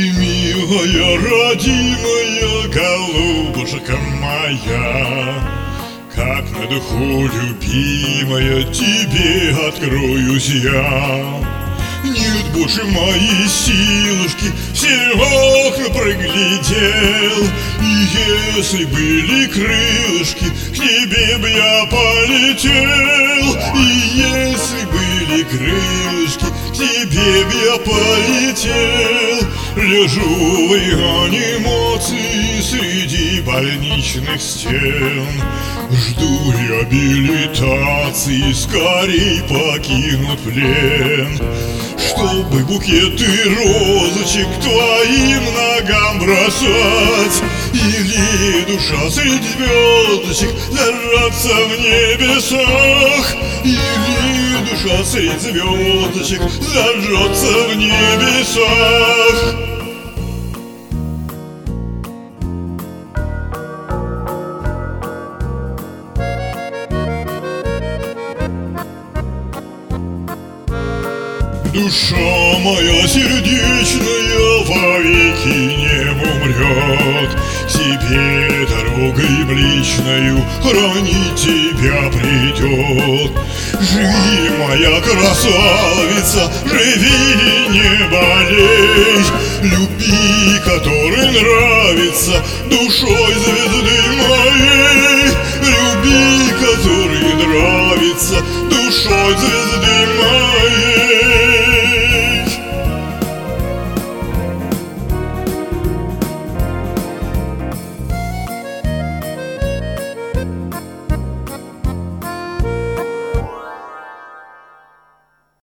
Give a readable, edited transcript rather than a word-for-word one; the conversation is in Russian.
Милая, родимая голубушка моя, как на духу, любимая, тебе откроюсь я. Нет больше моей силушки, все окна проглядел, и если были крылышки, к тебе б я полетел. И если были крылышки, к тебе б я полетел. Лежу в реанимации среди больничных стен, жду реабилитации, скорей покинуть плен, чтобы букеты розочек твоим ногам бросать, или душа среди звездочек зажаться в небесах, или душа среди звездочек зажжется в небесах. Душа моя сердечная вовеки не умрет, к тебе дорогой млечною хранить тебя придет. Живи, моя красавица, живи и не болей, люби, который нравится душой звезды моей, люби, который нравится душой звезды моей.